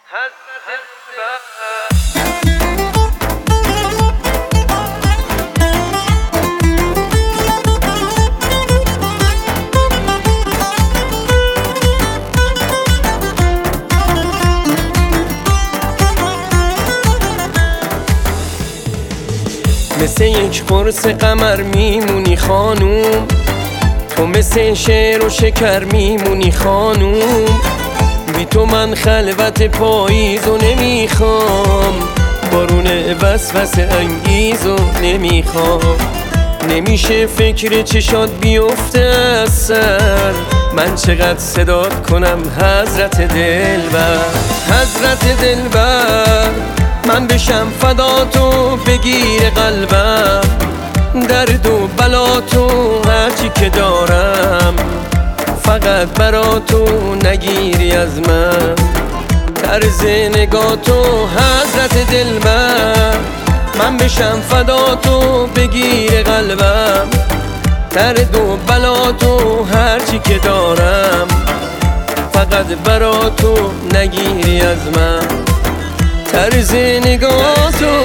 مثل یک قرص قمر میمونی خانوم، تو مثل شعر و شکر میمونی خانوم. بی تو من خلوت پاییزو نمیخوام، بارون وسوسه انگیزو نمیخوام. نمیشه فکر چشات بیفته از سر، من چقدر صدات کنم حضرت دلبر. حضرت دلبر من بشم فداتو، بگیر قلبم درد و بلاتو هرچی که دارم، فقط براتو نگیری از من. طرز نگاتو حضرت دلبر، من بشم فداتو، بگیر قلبم درد و بلاتو هرچی که دارم، فقط براتو نگیری از من. طرز نگاتو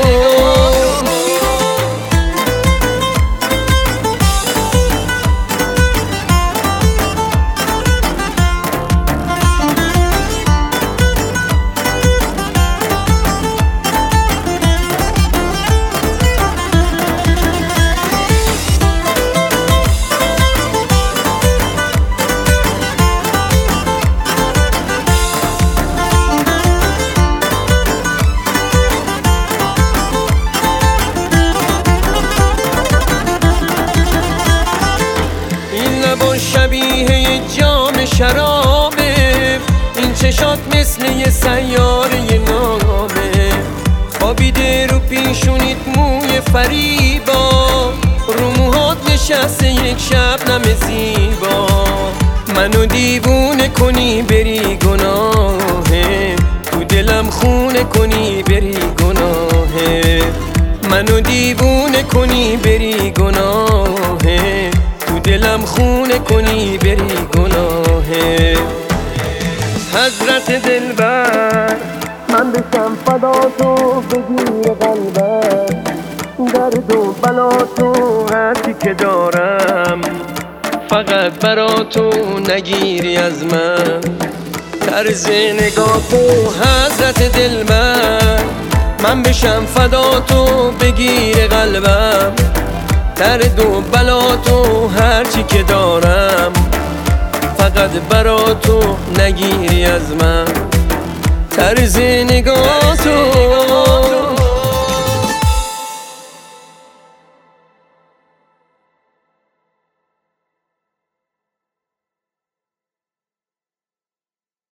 شبیه یه جام شرابه، این چشات مثل یه سیاره نامه. خوابیده رو پیشونیت موی فریبا، رو موهات نشسته یک شبنم زیبا. منو دیوونه کنی بری گناهه، تو دلم خونه کنی بری گناهه. منو دیوونه کنی بری گناهه، دلم خونه کنی بری گناهه. حضرت دلبر من بشم فداتو، بگیر قلبم درد و بلاتو هرچی که دارم، فقط براتو نگیری از من. طرز نگاتو حضرت دلبر، من بشم فداتو، بگیر قلبم درد و بلاتو هرچی که دارم، فقط براتو نگیری از من. طرز نگاتو